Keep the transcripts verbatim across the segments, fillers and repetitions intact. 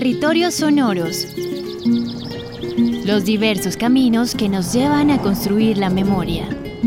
Territorios sonoros. Los diversos caminos que nos llevan a construir la memoria.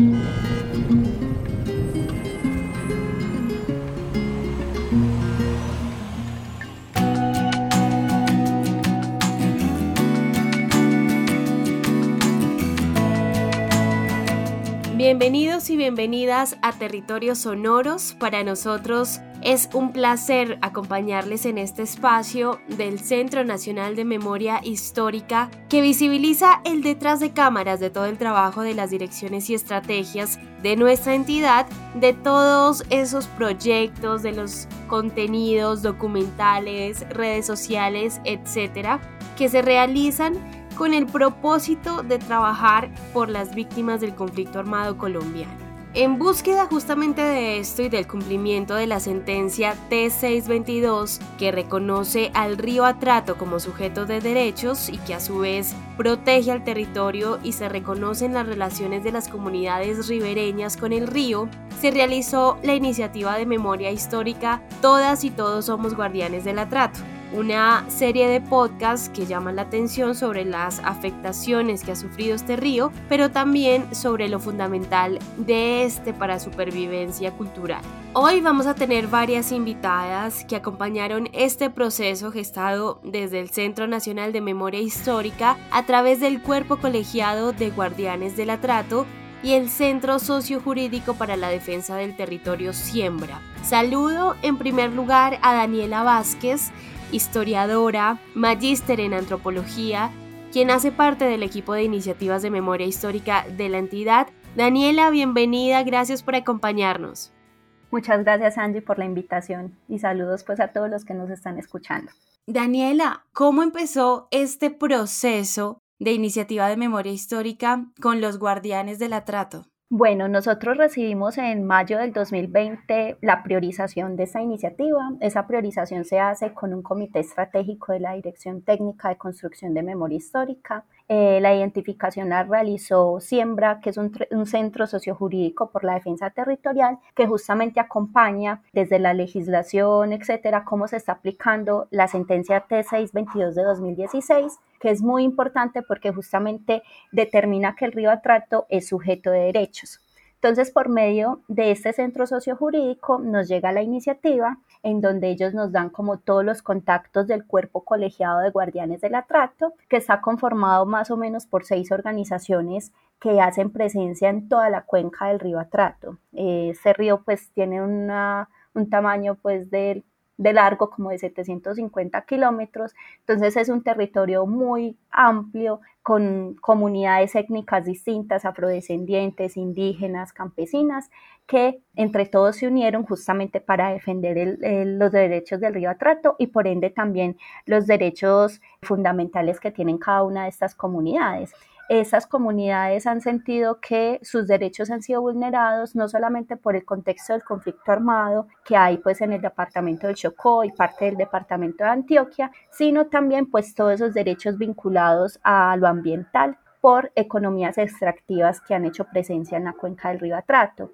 Bienvenidos y bienvenidas a Territorios Sonoros. Para nosotros es un placer acompañarles en este espacio del Centro Nacional de Memoria Histórica que visibiliza el detrás de cámaras de todo el trabajo de las direcciones y estrategias de nuestra entidad, de todos esos proyectos, de los contenidos documentales, redes sociales, etcétera, que se realizan con el propósito de trabajar por las víctimas del conflicto armado colombiano. En búsqueda justamente de esto y del cumplimiento de la sentencia T seiscientos veintidós, que reconoce al río Atrato como sujeto de derechos y que a su vez protege al territorio y se reconocen las relaciones de las comunidades ribereñas con el río, se realizó la iniciativa de memoria histórica Todas y Todos Somos Guardianes del Atrato, una serie de podcasts que llaman la atención sobre las afectaciones que ha sufrido este río, pero también sobre lo fundamental de este para supervivencia cultural. Hoy vamos a tener varias invitadas que acompañaron este proceso gestado desde el Centro Nacional de Memoria Histórica a través del Cuerpo Colegiado de Guardianes del Atrato y el Centro Sociojurídico para la Defensa del Territorio Siembra. Saludo en primer lugar a Daniela Vázquez, historiadora, magíster en antropología, quien hace parte del equipo de iniciativas de memoria histórica de la entidad. Daniela, bienvenida, gracias por acompañarnos. Muchas gracias, Angie, por la invitación y saludos pues a todos los que nos están escuchando. Daniela, ¿cómo empezó este proceso de iniciativa de memoria histórica con los Guardianes del Atrato? Bueno, nosotros recibimos en mayo del dos mil veinte la priorización de esta iniciativa. Esa priorización se hace con un comité estratégico de la Dirección Técnica de Construcción de Memoria Histórica. Eh, la identificación la realizó Siembra, que es un, un centro sociojurídico por la defensa territorial que justamente acompaña desde la legislación, etcétera, cómo se está aplicando la sentencia T seiscientos veintidós de dos mil dieciséis, que es muy importante porque justamente determina que el río Atrato es sujeto de derechos. Entonces, por medio de este centro sociojurídico nos llega la iniciativa en donde ellos nos dan como todos los contactos del Cuerpo Colegiado de Guardianes del Atrato, que está conformado más o menos por seis organizaciones que hacen presencia en toda la cuenca del río Atrato. Eh, este río pues tiene una, un tamaño pues de de largo como de setecientos cincuenta kilómetros, entonces es un territorio muy amplio con comunidades étnicas distintas, afrodescendientes, indígenas, campesinas, que entre todos se unieron justamente para defender el, el, los derechos del río Atrato y por ende también los derechos fundamentales que tienen cada una de estas comunidades. Esas comunidades han sentido que sus derechos han sido vulnerados no solamente por el contexto del conflicto armado que hay pues en el departamento del Chocó y parte del departamento de Antioquia, sino también pues todos esos derechos vinculados a lo ambiental por economías extractivas que han hecho presencia en la cuenca del río Atrato.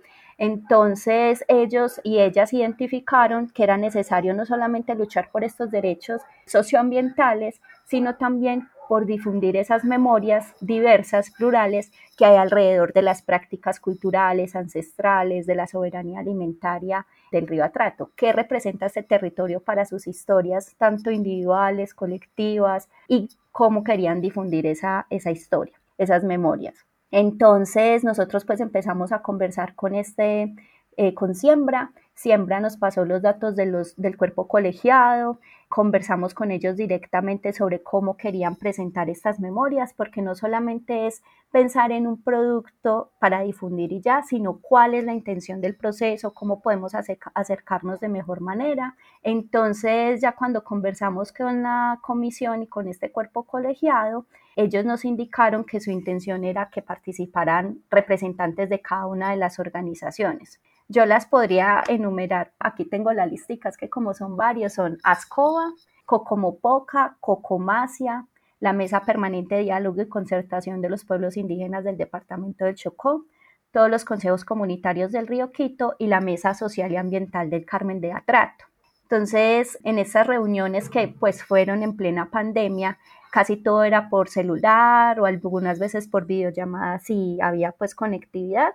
Entonces ellos y ellas identificaron que era necesario no solamente luchar por estos derechos socioambientales, sino también por difundir esas memorias diversas, plurales, que hay alrededor de las prácticas culturales, ancestrales, de la soberanía alimentaria del río Atrato. ¿Qué representa este territorio para sus historias, tanto individuales, colectivas, y cómo querían difundir esa, esa historia, esas memorias? Entonces nosotros pues empezamos a conversar con este, eh, con Siembra. Siembra nos pasó los datos de los, del cuerpo colegiado, conversamos con ellos directamente sobre cómo querían presentar estas memorias, porque no solamente es pensar en un producto para difundir y ya, sino cuál es la intención del proceso, cómo podemos acerca, acercarnos de mejor manera. Entonces ya cuando conversamos con la comisión y con este cuerpo colegiado, ellos nos indicaron que su intención era que participaran representantes de cada una de las organizaciones. Yo las podría enumerar, aquí tengo la listica, es que como son varios, son ASCOBA, Cocomopoca, Cocomacia, la Mesa Permanente de Diálogo y Concertación de los Pueblos Indígenas del Departamento del Chocó, todos los consejos comunitarios del Río Quito y la Mesa Social y Ambiental del Carmen de Atrato. Entonces, en esas reuniones que pues fueron en plena pandemia, casi todo era por celular o algunas veces por videollamadas si había pues conectividad.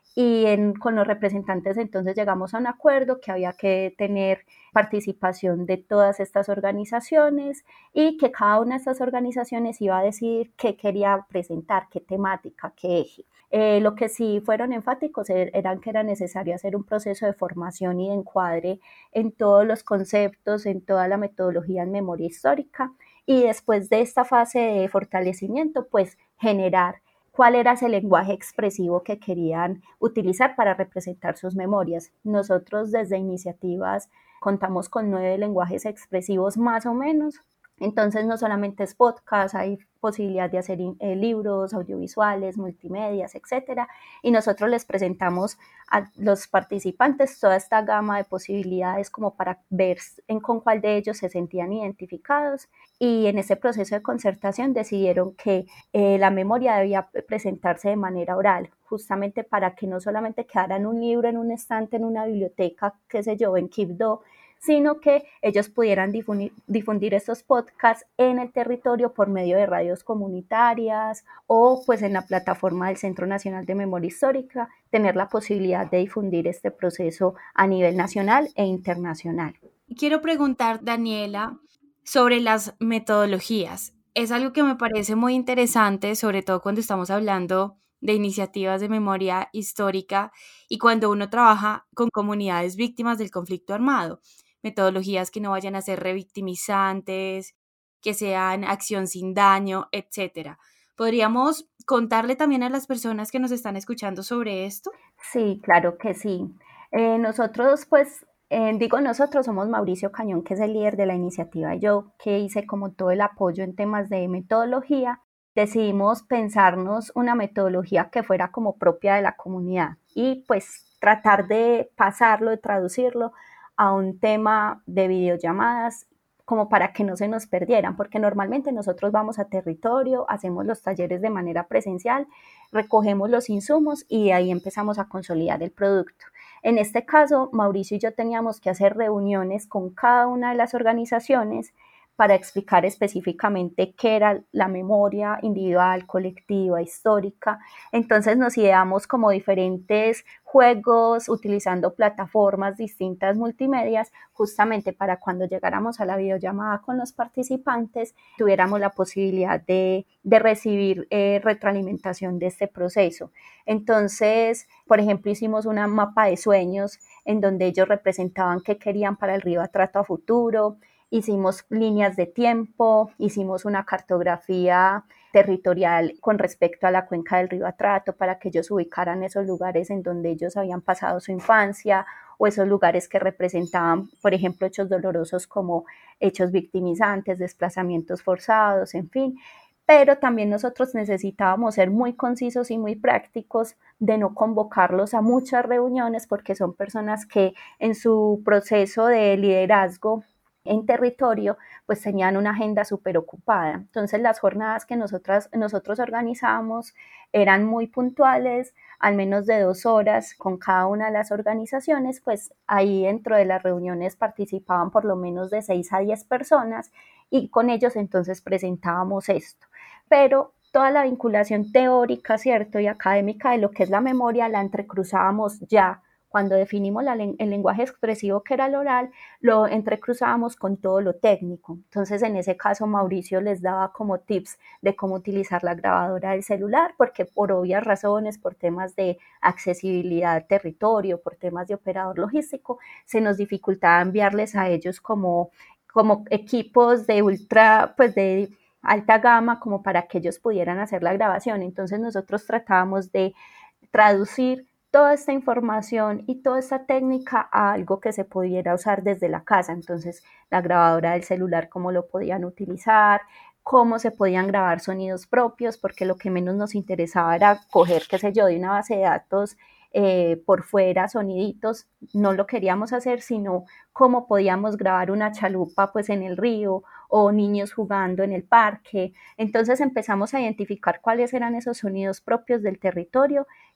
Y en, con los representantes entonces llegamos a un acuerdo que había que tener participación de todas estas organizaciones y que cada una de estas organizaciones iba a decidir qué quería presentar, qué temática, qué eje. Eh, lo que sí fueron enfáticos eran que era necesario hacer un proceso de formación y de encuadre en todos los conceptos, en toda la metodología en memoria histórica, y después de esta fase de fortalecimiento, pues generar cuál era ese lenguaje expresivo que querían utilizar para representar sus memorias. Nosotros desde Iniciativas contamos con nueve lenguajes expresivos más o menos. Entonces no solamente es podcast, hay posibilidad de hacer eh, libros, audiovisuales, multimedias, etcétera. Y nosotros les presentamos a los participantes toda esta gama de posibilidades como para ver en con cuál de ellos se sentían identificados. Y en ese proceso de concertación decidieron que eh, la memoria debía presentarse de manera oral, justamente para que no solamente quedara en un libro, en un estante, en una biblioteca, qué sé yo, en Kibdo, sino que ellos pudieran difundir, difundir estos podcasts en el territorio por medio de radios comunitarias o pues en la plataforma del Centro Nacional de Memoria Histórica, tener la posibilidad de difundir este proceso a nivel nacional e internacional. Quiero preguntar, Daniela, sobre las metodologías. Es algo que me parece muy interesante, sobre todo cuando estamos hablando de iniciativas de memoria histórica y cuando uno trabaja con comunidades víctimas del conflicto armado. Metodologías que no vayan a ser revictimizantes, que sean acción sin daño, etcétera. ¿Podríamos contarle también a las personas que nos están escuchando sobre esto? Sí, claro que sí. Eh, nosotros, pues, eh, digo nosotros, somos Mauricio Cañón, que es el líder de la iniciativa, y yo, que hice como todo el apoyo en temas de metodología. Decidimos pensarnos una metodología que fuera como propia de la comunidad y pues tratar de pasarlo, de traducirlo a un tema de videollamadas como para que no se nos perdieran, porque normalmente nosotros vamos a territorio, hacemos los talleres de manera presencial, recogemos los insumos y de ahí empezamos a consolidar el producto. En este caso, Mauricio y yo teníamos que hacer reuniones con cada una de las organizaciones para explicar específicamente qué era la memoria individual, colectiva, histórica. Entonces nos ideamos como diferentes juegos utilizando plataformas distintas multimedias, justamente para cuando llegáramos a la videollamada con los participantes, tuviéramos la posibilidad de, de recibir eh, retroalimentación de este proceso. Entonces, por ejemplo, hicimos una mapa de sueños en donde ellos representaban qué querían para el Río Atrato a futuro. Hicimos líneas de tiempo, hicimos una cartografía territorial con respecto a la cuenca del río Atrato para que ellos ubicaran esos lugares en donde ellos habían pasado su infancia o esos lugares que representaban, por ejemplo, hechos dolorosos como hechos victimizantes, desplazamientos forzados, en fin. Pero también nosotros necesitábamos ser muy concisos y muy prácticos de no convocarlos a muchas reuniones porque son personas que en su proceso de liderazgo en territorio, pues tenían una agenda súper ocupada. Entonces las jornadas que nosotras, nosotros organizábamos eran muy puntuales, al menos de dos horas con cada una de las organizaciones, pues ahí dentro de las reuniones participaban por lo menos de seis a diez personas y con ellos entonces presentábamos esto. Pero toda la vinculación teórica, ¿cierto? Y académica de lo que es la memoria la entrecruzábamos ya. Cuando definimos la, el lenguaje expresivo que era el oral, lo entrecruzábamos con todo lo técnico. Entonces, en ese caso, Mauricio les daba como tips de cómo utilizar la grabadora del celular, porque por obvias razones, por temas de accesibilidad al territorio, por temas de operador logístico, se nos dificultaba enviarles a ellos como, como equipos de ultra, pues de alta gama, como para que ellos pudieran hacer la grabación. Entonces, nosotros tratábamos de traducir toda esta información y toda esta técnica a algo que se pudiera usar desde la casa. Entonces, la grabadora del celular, cómo lo podían utilizar, cómo se podían grabar sonidos propios, porque lo que menos nos interesaba era coger, qué sé yo, de una base de datos eh, por fuera, soniditos, no lo queríamos hacer, sino cómo podíamos grabar una chalupa pues en el río o niños jugando en el parque. Entonces empezamos a identificar cuáles eran esos sonidos propios del territorio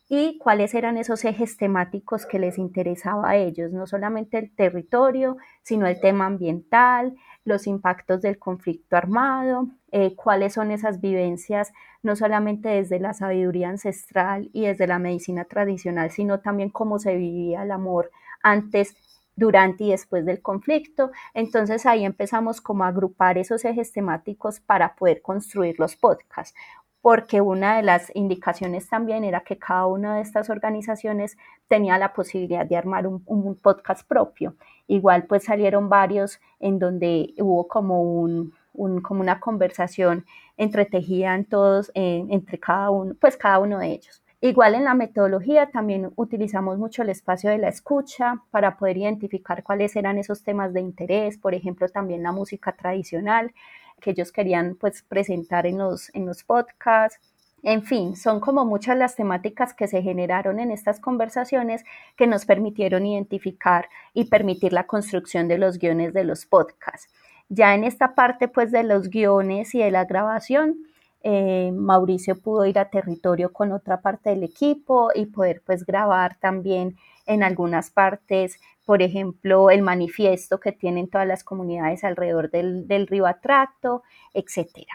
y cuáles eran esos ejes temáticos que les interesaba a ellos, no solamente el territorio, sino el tema ambiental, los impactos del conflicto armado, eh, cuáles son esas vivencias, no solamente desde la sabiduría ancestral y desde la medicina tradicional, sino también cómo se vivía el amor antes, durante y después del conflicto. Entonces ahí empezamos como a agrupar esos ejes temáticos para poder construir los podcasts, porque una de las indicaciones también era que cada una de estas organizaciones tenía la posibilidad de armar un, un podcast propio. Igual pues salieron varios en donde hubo como, un, un, como una conversación entretejida en todos, eh, entre cada uno, pues cada uno de ellos. Igual en la metodología también utilizamos mucho el espacio de la escucha para poder identificar cuáles eran esos temas de interés, por ejemplo también la música tradicional que ellos querían pues presentar en los, en los podcasts. En fin, son como muchas las temáticas que se generaron en estas conversaciones que nos permitieron identificar y permitir la construcción de los guiones de los podcasts. Ya en esta parte pues de los guiones y de la grabación, eh, Mauricio pudo ir a territorio con otra parte del equipo y poder pues grabar también en algunas partes, por ejemplo, el manifiesto que tienen todas las comunidades alrededor del, del río Atrato, etcétera.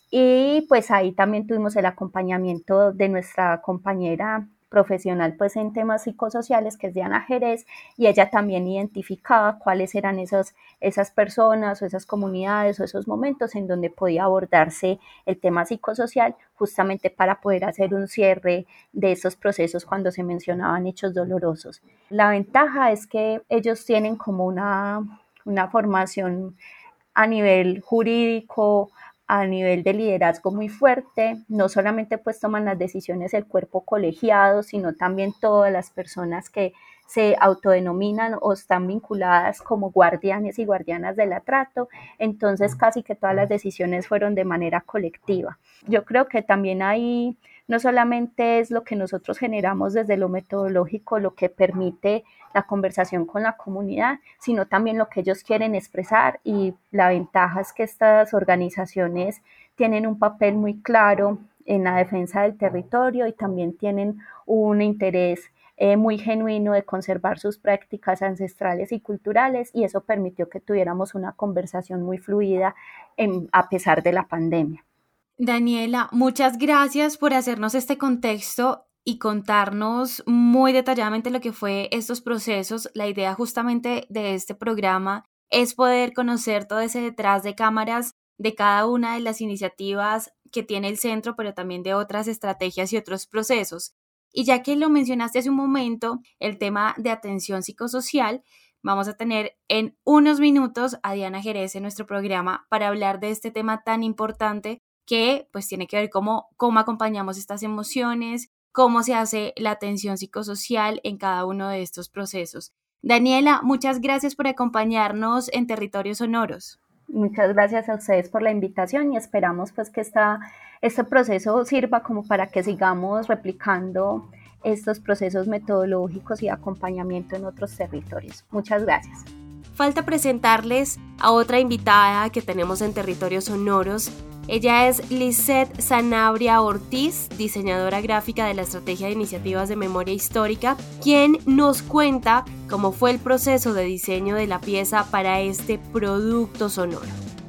Y pues ahí también tuvimos el acompañamiento de nuestra compañera profesional pues en temas psicosociales, que es Diana Jerez, y ella también identificaba cuáles eran esos, esas personas o esas comunidades o esos momentos en donde podía abordarse el tema psicosocial, justamente para poder hacer un cierre de esos procesos cuando se mencionaban hechos dolorosos. La ventaja es que ellos tienen como una, una formación a nivel jurídico, a nivel de liderazgo muy fuerte, no solamente pues toman las decisiones el cuerpo colegiado, sino también todas las personas que se autodenominan o están vinculadas como guardianes y guardianas del atrato, entonces casi que todas las decisiones fueron de manera colectiva. Yo creo que también ahí no solamente es lo que nosotros generamos desde lo metodológico, lo que permite la conversación con la comunidad, sino también lo que ellos quieren expresar, y la ventaja es que estas organizaciones tienen un papel muy claro en la defensa del territorio y también tienen un interés eh, muy genuino de conservar sus prácticas ancestrales y culturales, y eso permitió que tuviéramos una conversación muy fluida en, a pesar de la pandemia. Daniela, muchas gracias por hacernos este contexto y contarnos muy detalladamente lo que fue estos procesos. La idea justamente de este programa es poder conocer todo ese detrás de cámaras de cada una de las iniciativas que tiene el centro, pero también de otras estrategias y otros procesos. Y ya que lo mencionaste hace un momento, el tema de atención psicosocial, vamos a tener en unos minutos a Diana Jerez en nuestro programa para hablar de este tema tan importante que pues tiene que ver cómo, cómo acompañamos estas emociones, cómo se hace la atención psicosocial en cada uno de estos procesos. Daniela, muchas gracias por acompañarnos en Territorios Sonoros. Muchas gracias a ustedes por la invitación y esperamos pues que esta, este proceso sirva como para que sigamos replicando estos procesos metodológicos y acompañamiento en otros territorios. Muchas gracias. Falta presentarles a otra invitada que tenemos en Territorios Sonoros. Ella es Lisette Sanabria Ortiz, diseñadora gráfica de la Estrategia de Iniciativas de Memoria Histórica, quien nos cuenta cómo fue el proceso de diseño de la pieza para este producto sonoro.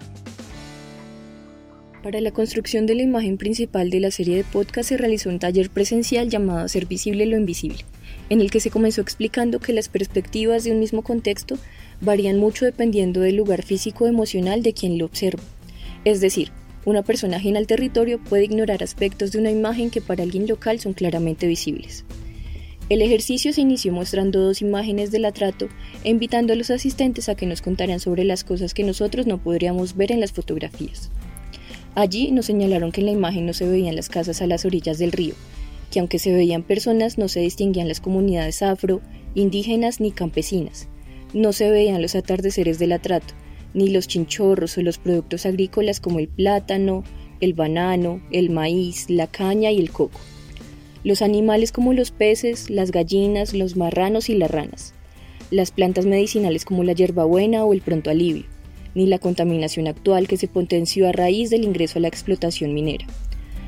Para la construcción de la imagen principal de la serie de podcast se realizó un taller presencial llamado Hacer visible lo invisible, en el que se comenzó explicando que las perspectivas de un mismo contexto varían mucho dependiendo del lugar físico o emocional de quien lo observa. Es decir, una persona ajena al territorio puede ignorar aspectos de una imagen que para alguien local son claramente visibles. El ejercicio se inició mostrando dos imágenes del atrato e invitando a los asistentes a que nos contaran sobre las cosas que nosotros no podríamos ver en las fotografías. Allí nos señalaron que en la imagen no se veían las casas a las orillas del río, que aunque se veían personas no se distinguían las comunidades afro, indígenas ni campesinas, no se veían los atardeceres del atrato, ni los chinchorros o los productos agrícolas como el plátano, el banano, el maíz, la caña y el coco. Los animales como los peces, las gallinas, los marranos y las ranas. Las plantas medicinales como la hierbabuena o el pronto alivio, ni la contaminación actual que se potenció a raíz del ingreso a la explotación minera.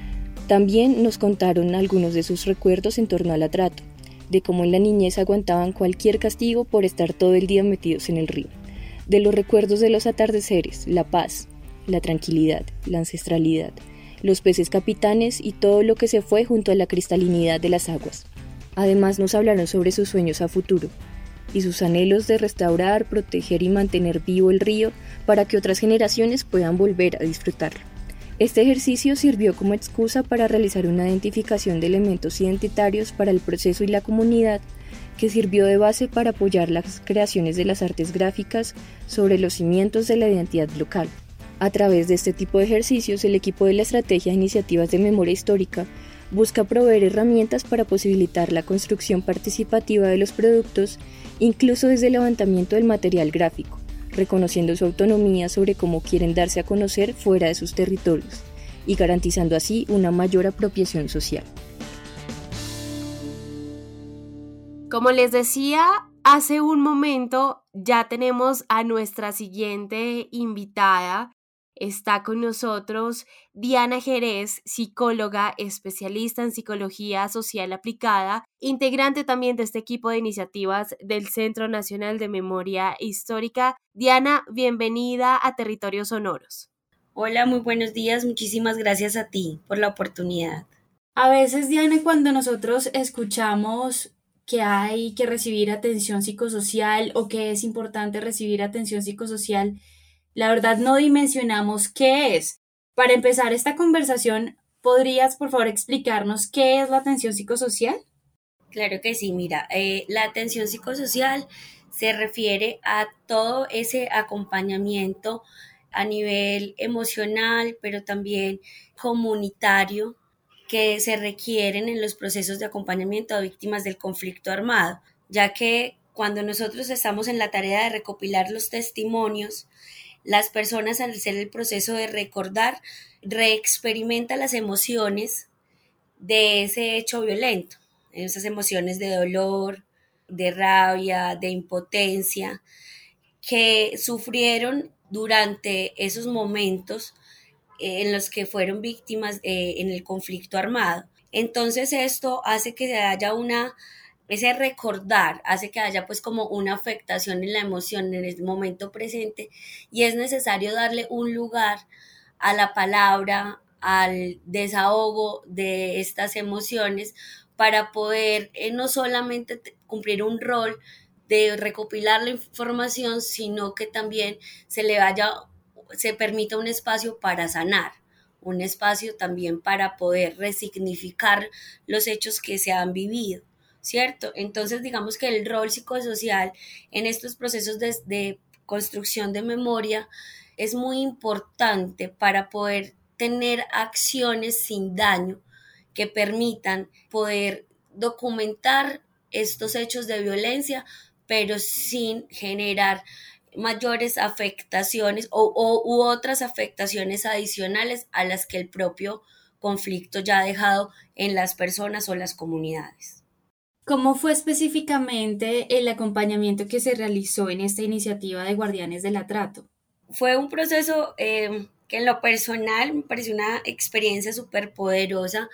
También nos contaron algunos de sus recuerdos en torno al atrato, de cómo en la niñez aguantaban cualquier castigo por estar todo el día metidos en el río, de los recuerdos de los atardeceres, la paz, la tranquilidad, la ancestralidad, los peces capitanes y todo lo que se fue junto a la cristalinidad de las aguas. Además nos hablaron sobre sus sueños a futuro y sus anhelos de restaurar, proteger y mantener vivo el río para que otras generaciones puedan volver a disfrutarlo. Este ejercicio sirvió como excusa para realizar una identificación de elementos identitarios para el proceso y la comunidad, que sirvió de base para apoyar las creaciones de las artes gráficas sobre los cimientos de la identidad local. A través de este tipo de ejercicios, el equipo de la Estrategia de Iniciativas de Memoria Histórica busca proveer herramientas para posibilitar la construcción participativa de los productos, incluso desde el levantamiento del material gráfico, reconociendo su autonomía sobre cómo quieren darse a conocer fuera de sus territorios y garantizando así una mayor apropiación social. Como les decía hace un momento, ya tenemos a nuestra siguiente invitada. Está con nosotros Diana Jerez, psicóloga, especialista en psicología social aplicada, integrante también de este equipo de iniciativas del Centro Nacional de Memoria Histórica. Diana, bienvenida a Territorios Sonoros. Hola, muy buenos días. Muchísimas gracias a ti por la oportunidad. A veces, Diana, cuando nosotros escuchamos que hay que recibir atención psicosocial o que es importante recibir atención psicosocial, la verdad no dimensionamos qué es. Para empezar esta conversación, ¿podrías por favor explicarnos qué es la atención psicosocial? Claro que sí, mira, eh, la atención psicosocial se refiere a todo ese acompañamiento a nivel emocional, pero también comunitario, que se requieren en los procesos de acompañamiento a víctimas del conflicto armado, ya que cuando nosotros estamos en la tarea de recopilar los testimonios, las personas al hacer el proceso de recordar, reexperimentan las emociones de ese hecho violento, esas emociones de dolor, de rabia, de impotencia, que sufrieron durante esos momentos en los que fueron víctimas eh, en el conflicto armado. Entonces esto hace que haya una, ese recordar, hace que haya pues como una afectación en la emoción en el momento presente y es necesario darle un lugar a la palabra, al desahogo de estas emociones para poder eh, no solamente t- cumplir un rol de recopilar la información, sino que también se le vaya se permita un espacio para sanar, un espacio también para poder resignificar los hechos que se han vivido, ¿cierto? Entonces, digamos que el rol psicosocial en estos procesos de, de construcción de memoria es muy importante para poder tener acciones sin daño que permitan poder documentar estos hechos de violencia, pero sin generar mayores afectaciones o, o u otras afectaciones adicionales a las que el propio conflicto ya ha dejado en las personas o las comunidades. ¿Cómo fue específicamente el acompañamiento que se realizó en esta iniciativa de Guardianes del Atrato? Fue un proceso eh, que en lo personal me pareció una experiencia súper poderosa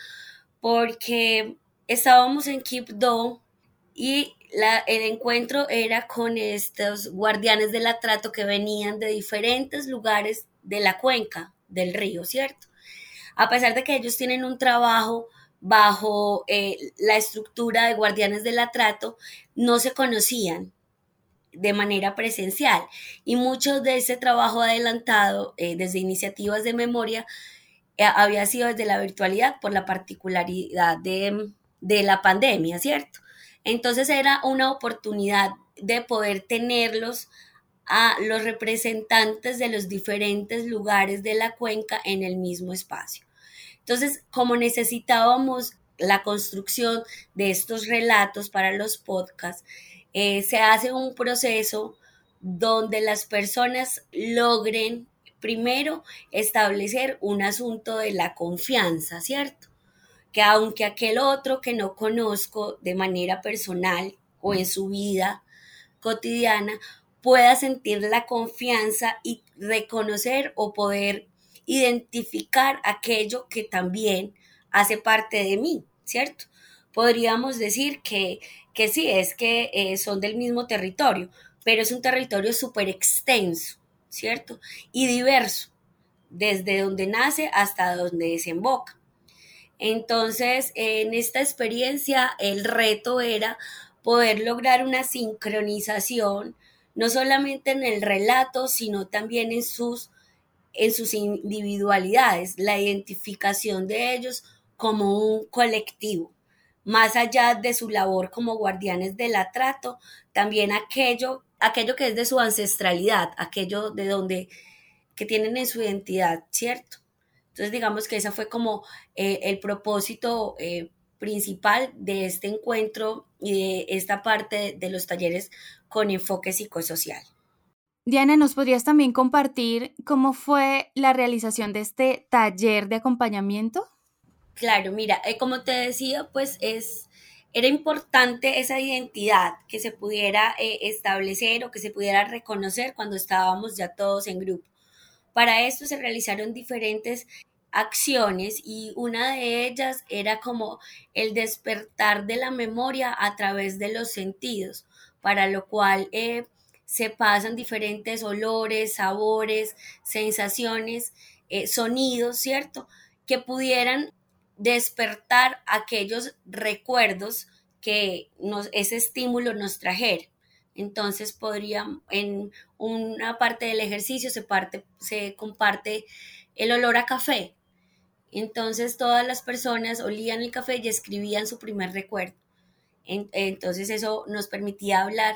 porque estábamos en Quibdó y La, el encuentro era con estos guardianes del atrato que venían de diferentes lugares de la cuenca del río, ¿cierto? A pesar de que ellos tienen un trabajo bajo eh, la estructura de guardianes del atrato, no se conocían de manera presencial y mucho de ese trabajo adelantado eh, desde iniciativas de memoria eh, había sido desde la virtualidad por la particularidad de, de la pandemia, ¿cierto? Entonces era una oportunidad de poder tenerlos a los representantes de los diferentes lugares de la cuenca en el mismo espacio. Entonces, como necesitábamos la construcción de estos relatos para los podcasts, eh, se hace un proceso donde las personas logren primero establecer un asunto de la confianza, ¿cierto? Que aunque aquel otro que no conozco de manera personal o en su vida cotidiana pueda sentir la confianza y reconocer o poder identificar aquello que también hace parte de mí, ¿cierto? Podríamos decir que, que sí, es que eh, son del mismo territorio, pero es un territorio súper extenso, ¿cierto? Y diverso, desde donde nace hasta donde desemboca. Entonces, en esta experiencia, el reto era poder lograr una sincronización, no solamente en el relato, sino también en sus, en sus individualidades, la identificación de ellos como un colectivo. Más allá de su labor como guardianes del atrato, también aquello, aquello que es de su ancestralidad, aquello de donde, que tienen en su identidad, ¿cierto? Entonces digamos que ese fue como eh, el propósito eh, principal de este encuentro y de esta parte de los talleres con enfoque psicosocial. Diana, ¿nos podrías también compartir cómo fue la realización de este taller de acompañamiento? Claro, mira, eh, como te decía, pues es, era importante esa identidad que se pudiera eh, establecer o que se pudiera reconocer cuando estábamos ya todos en grupo. Para esto se realizaron diferentes acciones y una de ellas era como el despertar de la memoria a través de los sentidos, para lo cual eh, se pasan diferentes olores, sabores, sensaciones, eh, sonidos, ¿cierto? Que pudieran despertar aquellos recuerdos que nos, ese estímulo nos trajera. Entonces podría, en una parte del ejercicio se, parte, se comparte el olor a café. Entonces todas las personas olían el café y escribían su primer recuerdo. Entonces eso nos permitía hablar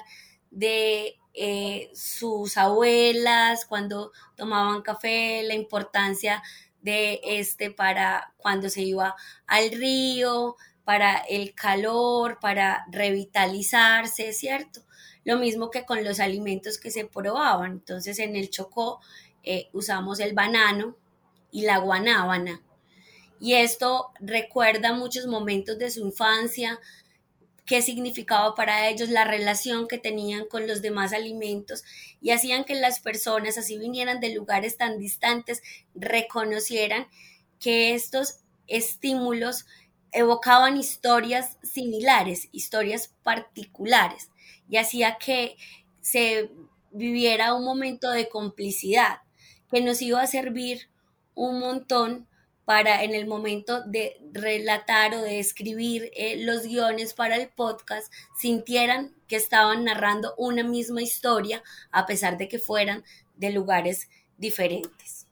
de eh, sus abuelas cuando tomaban café, la importancia de este para cuando se iba al río, para el calor, para revitalizarse, ¿cierto? Lo mismo que con los alimentos que se probaban. Entonces en el Chocó eh, usamos el banano y la guanábana. Y esto recuerda muchos momentos de su infancia, qué significaba para ellos, la relación que tenían con los demás alimentos, y hacían que las personas, así vinieran de lugares tan distantes, reconocieran que estos estímulos evocaban historias similares, historias particulares, y hacía que se viviera un momento de complicidad que nos iba a servir un montón para en el momento de relatar o de escribir eh, los guiones para el podcast, sintieran que estaban narrando una misma historia a pesar de que fueran de lugares diferentes.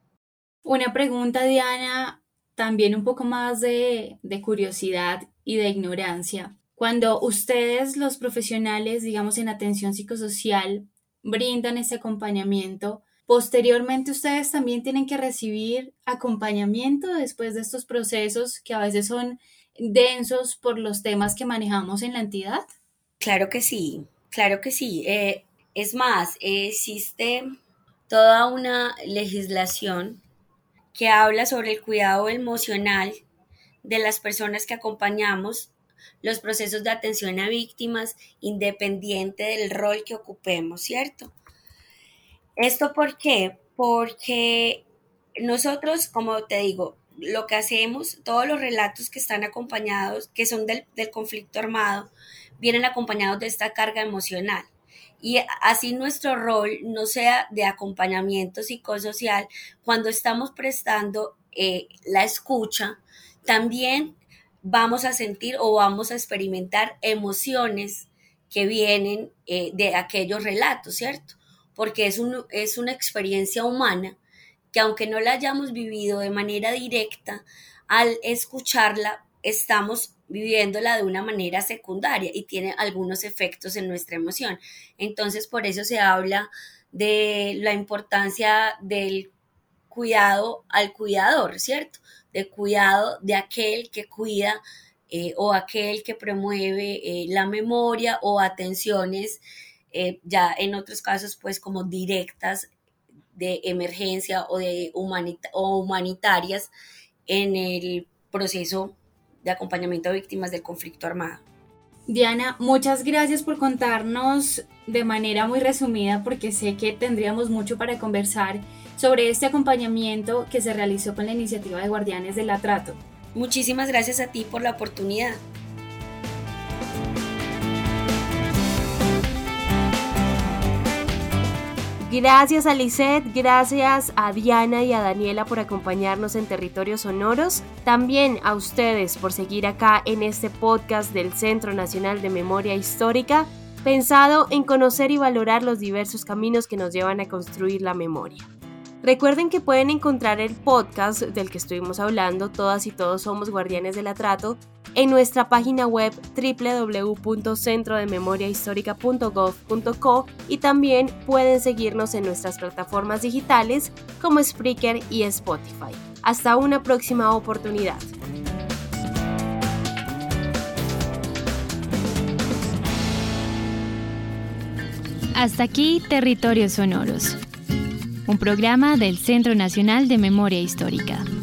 Una pregunta, Diana, también un poco más de, de curiosidad y de ignorancia. Cuando ustedes, los profesionales, digamos en atención psicosocial, brindan ese acompañamiento, posteriormente ustedes también tienen que recibir acompañamiento después de estos procesos que a veces son densos por los temas que manejamos en la entidad. Claro que sí, claro que sí. Eh, es más, eh, existe toda una legislación que habla sobre el cuidado emocional de las personas que acompañamos los procesos de atención a víctimas, independiente del rol que ocupemos, ¿cierto? ¿Esto por qué? Porque nosotros, como te digo, lo que hacemos, todos los relatos que están acompañados, que son del, del conflicto armado, vienen acompañados de esta carga emocional. Y así nuestro rol no sea de acompañamiento psicosocial, cuando estamos prestando eh, la escucha, también vamos a sentir o vamos a experimentar emociones que vienen eh, de aquellos relatos, ¿cierto? Porque es, un, es una experiencia humana que aunque no la hayamos vivido de manera directa, al escucharla estamos viviéndola de una manera secundaria y tiene algunos efectos en nuestra emoción. Entonces, por eso se habla de la importancia del cuidado al cuidador, ¿cierto? De cuidado de aquel que cuida eh, o aquel que promueve eh, la memoria o atenciones Eh, ya en otros casos pues como directas de emergencia o de humanita- o humanitarias en el proceso de acompañamiento a víctimas del conflicto armado. Diana, muchas gracias por contarnos de manera muy resumida, porque sé que tendríamos mucho para conversar sobre este acompañamiento que se realizó con la iniciativa de Guardianes del Atrato. Muchísimas gracias a ti por la oportunidad. Gracias a Lisette, gracias a Diana y a Daniela por acompañarnos en Territorios Sonoros. También a ustedes por seguir acá en este podcast del Centro Nacional de Memoria Histórica, pensado en conocer y valorar los diversos caminos que nos llevan a construir la memoria. Recuerden que pueden encontrar el podcast del que estuvimos hablando, Todas y Todos Somos Guardianes del Atrato, en nuestra página web doble u doble u doble u punto centro de memoria histórica punto gov punto co y también pueden seguirnos en nuestras plataformas digitales como Spreaker y Spotify. Hasta una próxima oportunidad. Hasta aquí Territorios Sonoros, un programa del Centro Nacional de Memoria Histórica.